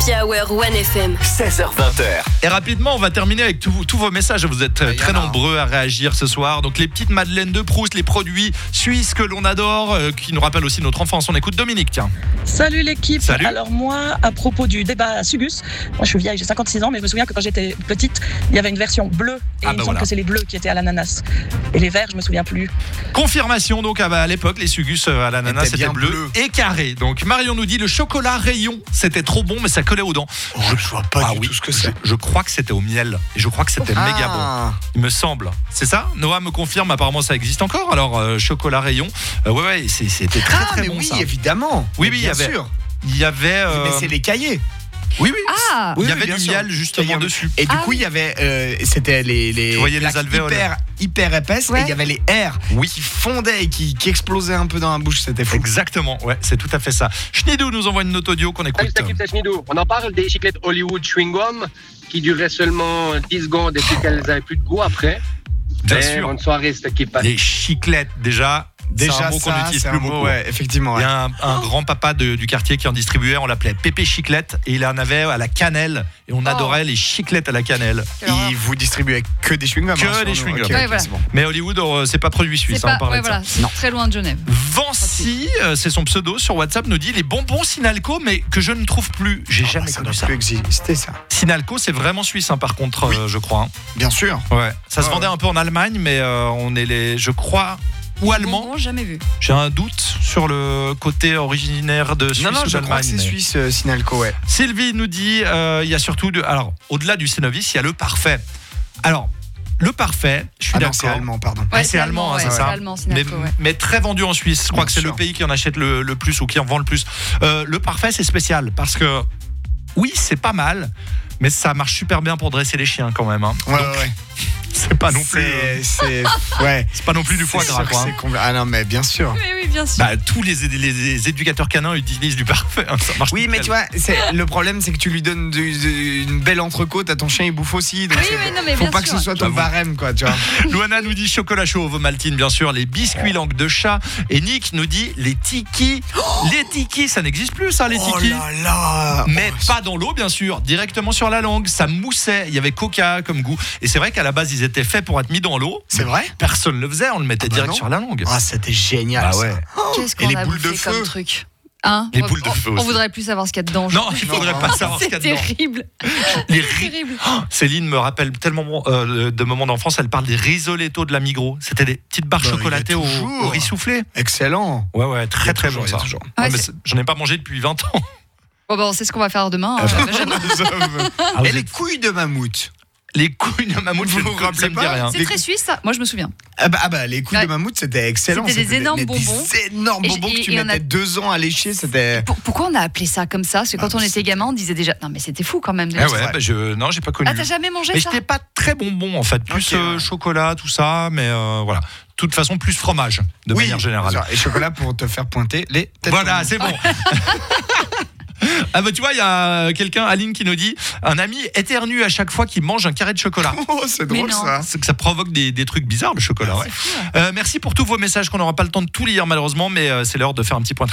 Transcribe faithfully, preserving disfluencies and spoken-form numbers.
Happy Hour One F M. seize heures vingt. Et rapidement, on va terminer avec tous tous vos messages. Vous êtes Ah, très y en a. nombreux à réagir ce soir. Donc les petites madeleines de Proust, les produits suisses que l'on adore, euh, qui nous rappellent aussi notre enfance. On écoute Dominique, tiens. Salut l'équipe. Salut. Alors moi, à propos du débat à Sugus, moi je suis vieille, j'ai cinquante-six ans, mais je me souviens que quand j'étais petite, il y avait une version bleue. Et Ah il bah me semble voilà. que c'est les bleus qui étaient à l'ananas. Et les verts, je me souviens plus. Confirmation, donc à, à l'époque, les Sugus à l'ananas Était c'était bien bleu, bleu. et carré. Donc Marion nous dit le chocolat rayon, c'était trop bon, mais ça collait aux dents. Oh, je vois pas Ah du oui, tout ce que je, c'est. je crois que c'était au miel. Et je crois que c'était méga bon. Ah. Il me semble. C'est ça? Noah me confirme, apparemment ça existe encore. Alors, euh, chocolat rayon. Euh, ouais, ouais, c'est- c'était très Ah, très mais bon oui, ça. évidemment. Oui, Mais oui, il y bien avait- sûr. Il y avait. euh, Mais c'est les cahiers. Oui, oui. Ah Il y Oui, avait oui, bien du sûr. miel justement Cahiers. dessus. Et du Ah coup, il y avait, euh, c'était les, les Tu voyais les plaques alvéoles. hyper, hyper épaisses, Ouais. et il y avait les airs Oui. qui fondaient et qui, qui explosaient un peu dans la bouche. C'était fou. Exactement, ouais, c'est tout à fait ça. Schnidou nous envoie une note audio qu'on écoute. Salut, c'est l'équipe, c'est Schnidou. On en parle des chiclettes Hollywood chewing gum qui duraient seulement dix secondes et puis qu'elles n'avaient plus de goût après. Bien Mais sûr. Bonne soirée, cette équipe. Les chiclettes, déjà, Déjà, c'est un mot qu'on ça, n'utilise c'est plus un mot, beaucoup. ouais, effectivement. Il y Ouais. a un, un grand-papa de- du quartier qui en distribuait, on l'appelait Pépé Chiclette, et il en avait à la cannelle, et on adorait les chiclettes à la cannelle. Quelle horreur. Il vous distribuait que des chewing-gums. Que hein, des sur nous. chewing-gums. Ok, Ouais, ok, voilà. c'est bon. Mais Hollywood, euh, c'est pas produit suisse, C'est hein, pas, on parlait ouais, de ça. voilà, c'est très loin de Genève. Vancy, euh, c'est son pseudo sur WhatsApp, nous dit les bonbons Sinalco, mais que je ne trouve plus. J'ai Ah, jamais bah, ça connu doit ça. plus exister, ça. Sinalco, c'est vraiment suisse, hein, par contre, euh, je crois. hein. Bien sûr. Ouais. Ça se Ouais, vendait un peu en Allemagne, mais euh, on est les, je crois, ou allemands. Bonbons, jamais vu. J'ai un doute sur le côté originaire de Suisse Non, non, ou je crois d'Allemagne. que c'est mais- suisse, euh, Sinalco, ouais. Sylvie nous dit, euh, il y a surtout, de, alors, au-delà du Cénovis, il y a le parfait. Alors, le parfait, je suis Ah non, d'accord. c'est allemand, pardon. Ouais, c'est allemand, hein, ouais, c'est ça. allemand, mais, Sinalco, ouais. mais très vendu en Suisse. Je crois Bien que c'est sûr. le pays qui en achète le, le plus ou qui en vend le plus. Euh, le parfait, c'est spécial parce que, oui, c'est pas mal, mais ça marche super bien pour dresser les chiens quand même. hein. Ouais, Donc, ouais, ouais. c'est pas non plus, euh, C'est. c'est- Ouais. c'est pas non plus du foie C'est gras. sûr que quoi, hein. c'est compl- Ah non, mais bien sûr. Oui, oui, bien sûr. Bah, tous les, les- les éducateurs canins utilisent du parfait. hein, ça marche Oui, mais nickel. tu vois, c'est, le problème, c'est que tu lui donnes du- du- une belle entrecôte à ton chien, il bouffe aussi. Donc Oui, c'est- oui, non, mais faut bien pas que sûr. ce soit ton J'avoue. barème, quoi, tu vois. Luana nous dit chocolat chaud, Ovomaltine, bien sûr, les biscuits langue de chat. Et Nick nous dit les tikis. Les tikis, ça n'existe plus, ça, les Oh tikis. là là. Mais Oh, pas dans l'eau, bien sûr, directement sur la langue. Ça moussait, il y avait coca comme goût. Et c'est vrai qu'à la base, ils étaient faits pour être mis dans l'eau. C'est vrai? Personne ne le faisait, on le mettait Ah bah direct non. sur la langue. Ah, c'était génial. Ah ouais. ça. Qu'est-ce et qu'on les a boules de bouffé comme feu. truc hein Les On- boules de on- feu On aussi. voudrait plus savoir ce qu'il y a dedans. Non, il faudrait pas savoir ce C'est qu'il y a dedans. terrible. Les C'est ri- terrible. Céline me rappelle tellement euh, de moments d'enfance, elle parle des risolettos de la Migros. C'était des petites barres Bah, il y a chocolatées au, toujours. au riz soufflé. Excellent. Ouais, ouais, Il y très a très toujours, bon il y a ça. toujours. Ouais, Ouais, mais c'est- c'est- j'en ai pas mangé depuis vingt ans. Bon, bah, on sait ce qu'on va faire demain. hein. Ah, vous Et les êtes- couilles de mammouth. Les couilles de mammouth, Vous je- vous rappelez ça me dit pas rien. C'est Les très suisse, ça. Moi, je me souviens. Ah bah, ah bah, les couilles Ouais. de mammouth, c'était excellent. C'était des énormes mais bonbons. Des énormes Et- bonbons et- que tu et on mettais a- deux ans à lécher, c'était. Pour- pourquoi on a appelé ça comme ça? Parce que quand Ah, on c'est- était gamin, on disait déjà. Non, mais c'était fou quand même. de Ah dire ouais, ça. bah je, non, j'ai pas connu. Ah, t'as jamais mangé Mais ça? j'étais pas très bonbon en fait, plus Ok, euh, ouais. chocolat, tout ça, mais euh, voilà. De toute façon, plus fromage, de Oui, manière générale. bien sûr. Et chocolat pour te faire pointer les têtes. Voilà, de c'est bon. Ah bah tu vois, il y a quelqu'un, Aline, qui nous dit un ami éternue à chaque fois qu'il mange un carré de chocolat. mammouth. Oh, c'est Mais drôle non. ça. C'est que ça provoque des, des trucs bizarres, le chocolat. Ouais. C'est fou, hein. Euh, merci pour tous vos messages qu'on n'aura pas le temps de tout lire malheureusement, mais euh, c'est l'heure de faire un petit point.